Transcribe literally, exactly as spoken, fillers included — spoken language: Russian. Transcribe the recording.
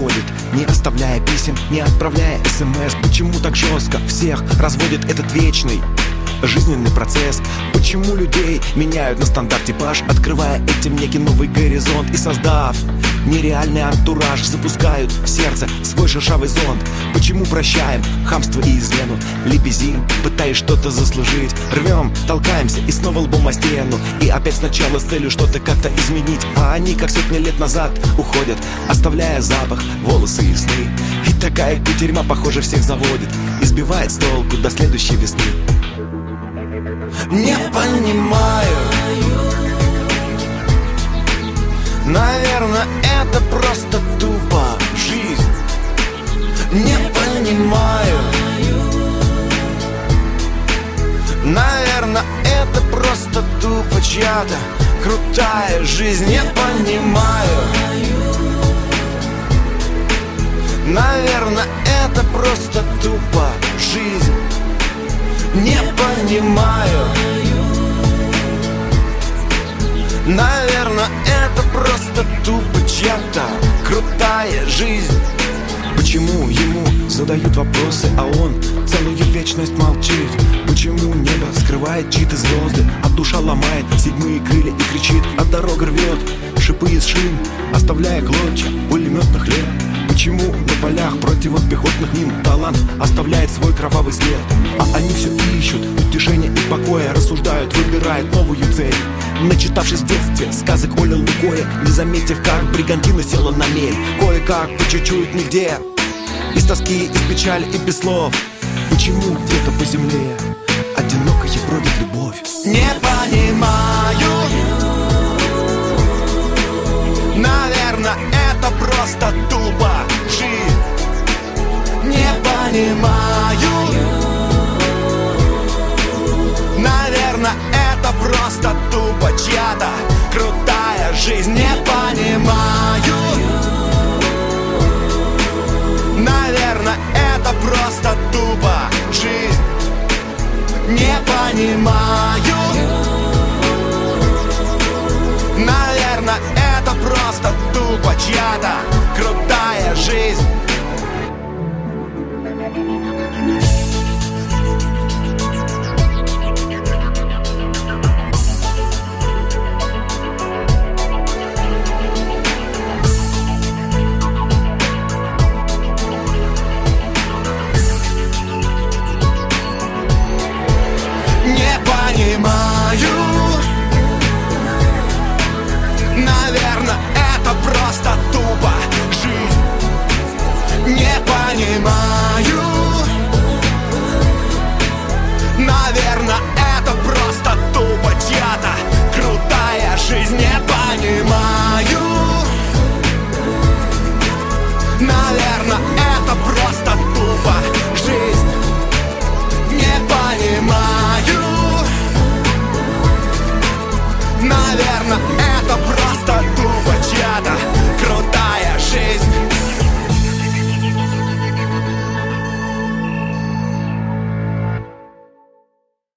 уходит, не оставляя писем, не отправляя смс. Почему так жестко всех разводит этот вечный жизненный процесс? Почему людей меняют на стандарт типаж, открывая этим некий новый горизонт и создав нереальный антураж, запускают в сердце свой шершавый зонд? Почему прощаем хамство и измену, лебезим, пытаясь что-то заслужить? Рвем, толкаемся и снова лбом о стену, и опять сначала с целью что-то как-то изменить. А они, как сотни лет назад, уходят, оставляя запах, волосы и сны. И такая кутерьма, похоже, всех заводит и сбивает с толку до следующей весны. Не понимаю, наверное, это просто тупо жизнь. Не понимаю, наверное, это просто тупо чья-то крутая жизнь. Не понимаю, наверное, это просто тупо жизнь. Не понимаю, наверное, это просто тупо чья-то крутая жизнь. Почему ему задают вопросы, а он целую вечность молчит? Почему небо скрывает чьи-то звезды, а душа ломает седьмые крылья и кричит, а дорога рвет шипы из шин, оставляя клочья пулеметных лет? Почему на полях противопехотных мин талант оставляет свой кровавый след? А они все ищут утешения и покоя, рассуждают, выбирают новую цель. Начитавшись в детстве сказок Оля Лукоя, не заметив, как бригантина села на мель, кое-как, по чуть-чуть, нигде, из тоски, из печали и без слов. Почему где-то по земле одинокая бродит любовь? Не понимаю, наверное, это просто тупо жизнь. Не понимаю, наверное, это просто тупо чья-то крутая жизнь. Не понимаю, наверное, это просто тупо жизнь. Не понимаю, наверное, это просто тупо чья-то крутая жизнь. Не понимаю, наверное, это просто тупо жизнь. Не понимаю, наверное, это просто тупо чья-то крутая жизнь. Не понимаю, наверное, это просто тупо жизнь. Не понимаю, наверное,